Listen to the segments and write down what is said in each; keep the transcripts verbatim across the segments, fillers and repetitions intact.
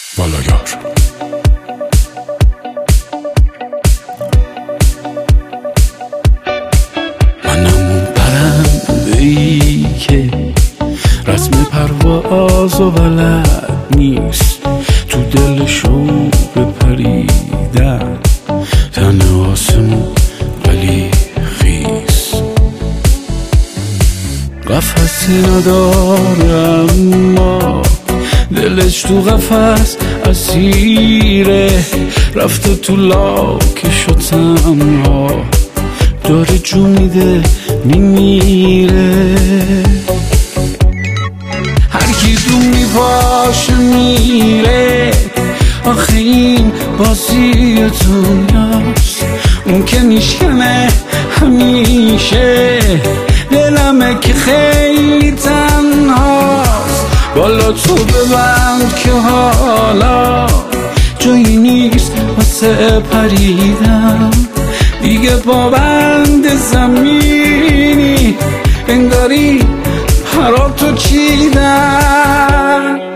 بالایار. منم اون پرنده‌ای که رسم پرواز و بلد نیست، تو دل شوق پریدن تن آسمون ولی خیس. قفصی نداره اما دلش تو قفس اسیره، رفته تو لاکش و تنها داره جو میده میمیره. هر کی دون میپاشه میره، آخه این بازی دنیاست، اون که میشکنه همیشه دلمه که خیلی تنهاست. بالا تو ببند که حالا جایی نیست واسه پریدن، دیگه پابند زمینی انگاری پراتو چیدن.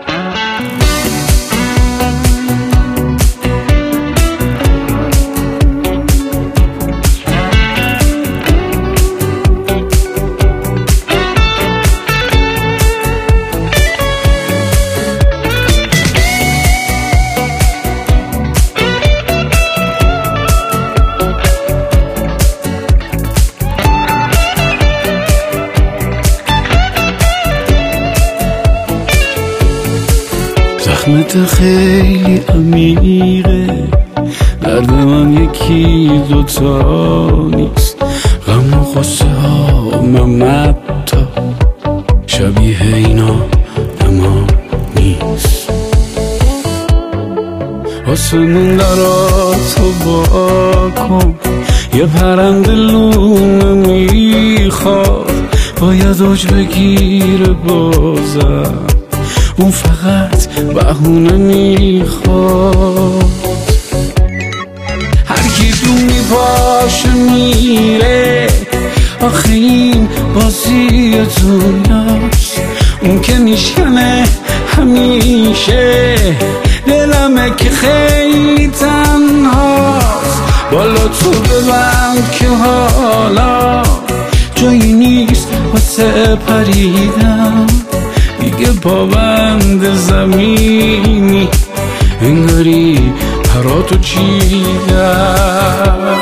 زخمت خیلی عمیقه، درد من یکی دوتا نیست، غم و غصه ها ممتا شبیه اینا اما نیست. آسمون دراتو با کن، یه پرنده لونه میخواد، باید اوج بگیره بازم، اون فقط بهونه میخواد. هر کی دون میپاشه میره، آخه این بازی دنیاست، اون که میشکنه همیشه دلمه که خیلی تنهاست. بالا تو ببند که حالا جایی نیست واسه پریدن، دیگه پابند زمینی انگاری پراتو چیدن.